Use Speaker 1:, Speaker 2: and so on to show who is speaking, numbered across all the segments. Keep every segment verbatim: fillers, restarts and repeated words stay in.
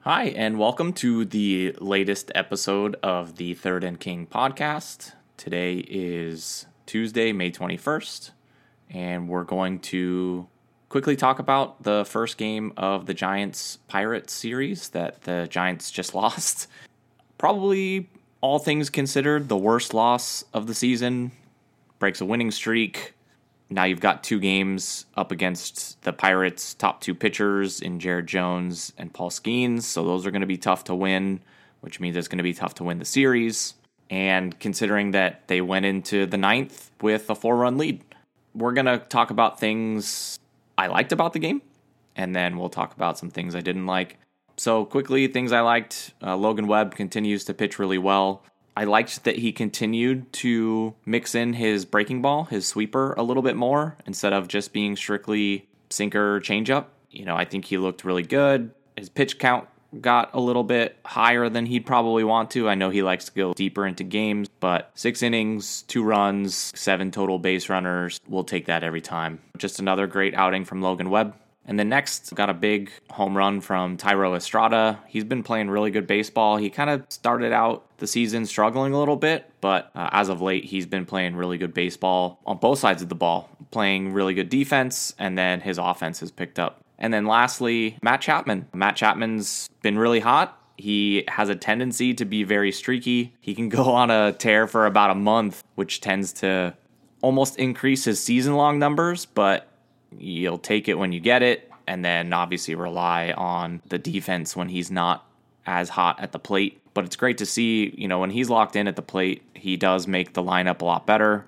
Speaker 1: Hi, and welcome to the latest episode of the Third and King podcast. Today is Tuesday, May twenty-first, and we're going to quickly talk about the first game of the Giants-Pirates series that the Giants just lost. Probably, all things considered, the worst loss of the season. Breaks a winning streak. Now you've got two games up against the Pirates' top two pitchers in Jared Jones and Paul Skeens, so those are going to be tough to win, which means it's going to be tough to win the series. And considering that they went into the ninth with a four-run lead, we're going to talk about things I liked about the game, and then we'll talk about some things I didn't like. So quickly, things I liked. Uh, Logan Webb continues to pitch really well. I liked that he continued to mix in his breaking ball, his sweeper, a little bit more instead of just being strictly sinker changeup. You know, I think he looked really good. His pitch count got a little bit higher than he'd probably want to. I know he likes to go deeper into games, but six innings, two runs, seven total base runners, we'll take that every time. Just another great outing from Logan Webb. And then next, got a big home run from Thairo Estrada. He's been playing really good baseball. He kind of started out the season struggling a little bit, but uh, as of late, he's been playing really good baseball on both sides of the ball, playing really good defense, and then his offense has picked up. And then lastly, Matt Chapman. Matt Chapman's been really hot. He has a tendency to be very streaky. He can go on a tear for about a month, which tends to almost increase his season-long numbers, but you'll take it when you get it, and then obviously rely on the defense when he's not as hot at the plate. But it's great to see, you know, when he's locked in at the plate, he does make the lineup a lot better,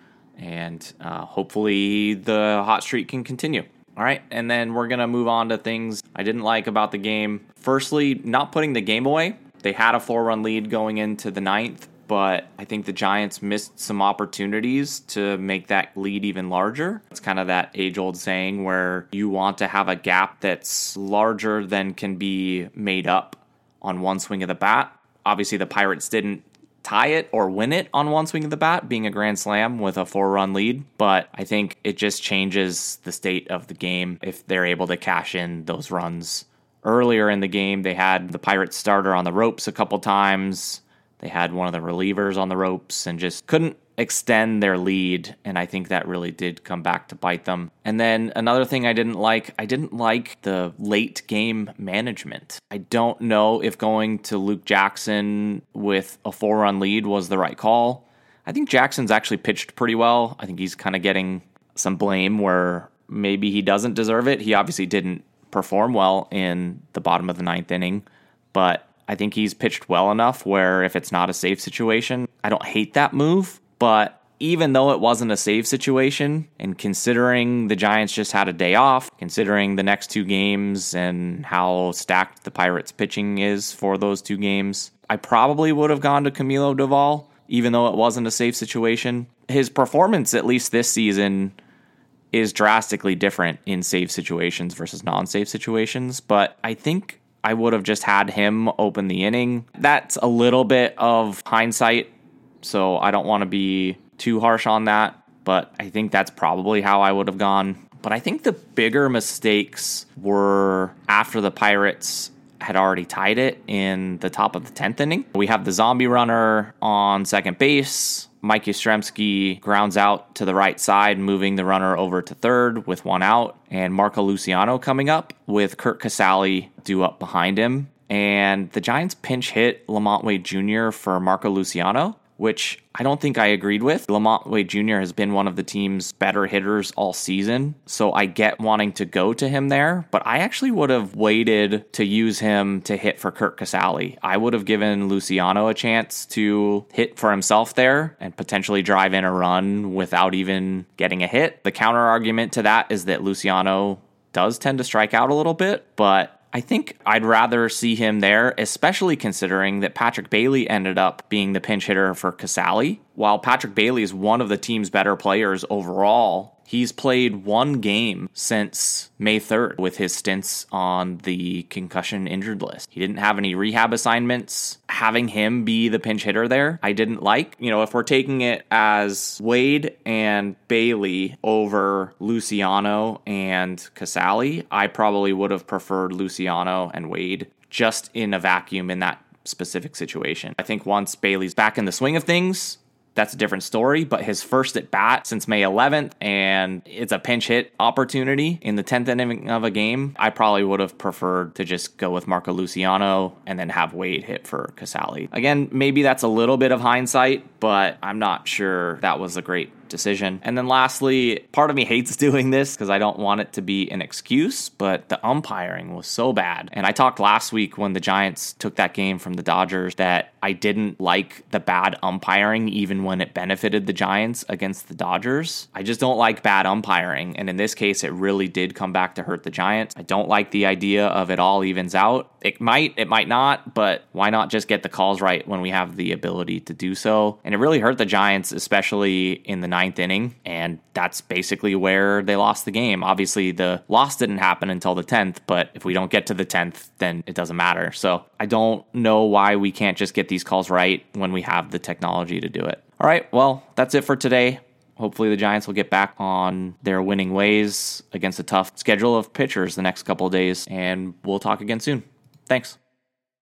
Speaker 1: and uh, hopefully the hot streak can continue. All right, and then we're going to move on to things I didn't like about the game. Firstly, not putting the game away. They had a four-run lead going into the ninth, but I think the Giants missed some opportunities to make that lead even larger. It's kind of that age-old saying where you want to have a gap that's larger than can be made up on one swing of the bat. Obviously, the Pirates didn't tie it or win it on one swing of the bat, being a grand slam with a four-run lead, but I think it just changes the state of the game if they're able to cash in those runs. Earlier in the game, they had the Pirates starter on the ropes a couple times. They had one of the relievers on the ropes and just couldn't extend their lead, and I think that really did come back to bite them. And then another thing I didn't like, I didn't like the late game management. I don't know if going to Luke Jackson with a four-run lead was the right call. I think Jackson's actually pitched pretty well. I think he's kind of getting some blame where maybe he doesn't deserve it. He obviously didn't perform well in the bottom of the ninth inning, but I think he's pitched well enough where if it's not a safe situation, I don't hate that move. But even though it wasn't a safe situation, and considering the Giants just had a day off, considering the next two games and how stacked the Pirates pitching is for those two games, I probably would have gone to Camilo Doval, even though it wasn't a safe situation. His performance, at least this season, is drastically different in safe situations versus non-safe situations. But I think I would have just had him open the inning. That's a little bit of hindsight, so I don't want to be too harsh on that, but I think that's probably how I would have gone. But I think the bigger mistakes were after the Pirates had already tied it in the top of the tenth inning. We have the zombie runner on second base. Mike Yastrzemski grounds out to the right side, moving the runner over to third with one out, and Marco Luciano coming up with Curt Casali due up behind him. And the Giants pinch hit Lamont Wade Junior for Marco Luciano, which I don't think I agreed with. Lamont Wade Junior has been one of the team's better hitters all season, so I get wanting to go to him there, but I actually would have waited to use him to hit for Curt Casali. I would have given Luciano a chance to hit for himself there and potentially drive in a run without even getting a hit. The counter argument to that is that Luciano does tend to strike out a little bit, but I think I'd rather see him there, especially considering that Patrick Bailey ended up being the pinch hitter for Casali. While Patrick Bailey is one of the team's better players overall, he's played one game since May third with his stints on the concussion injured list. He didn't have any rehab assignments. having him be the pinch hitter there, I didn't like. You know, if we're taking it as Wade and Bailey over Luciano and Casale, I probably would have preferred Luciano and Wade just in a vacuum in that specific situation. I think once Bailey's back in the swing of things, that's a different story, but his first at bat since May eleventh, and it's a pinch hit opportunity in the tenth inning of a game, I probably would have preferred to just go with Marco Luciano and then have Wade hit for Casale. Again, maybe that's a little bit of hindsight, but I'm not sure that was a great decision. And then lastly, part of me hates doing this because I don't want it to be an excuse, but the umpiring was so bad. And I talked last week when the Giants took that game from the Dodgers that I didn't like the bad umpiring even when it benefited the Giants against the Dodgers. I just don't like bad umpiring. And in this case, it really did come back to hurt the Giants. I don't like the idea of it all evens out. It might, it might not, but why not just get the calls right when we have the ability to do so? And it really hurt the Giants, especially in the ninth inning, and that's basically where they lost the game. Obviously, the loss didn't happen until the tenth, but if we don't get to the tenth, then it doesn't matter. So I don't know why we can't just get these calls right when we have the technology to do it. All right, well, that's it for today. Hopefully the Giants will get back on their winning ways against a tough schedule of pitchers the next couple of days, and we'll talk again soon. Thanks.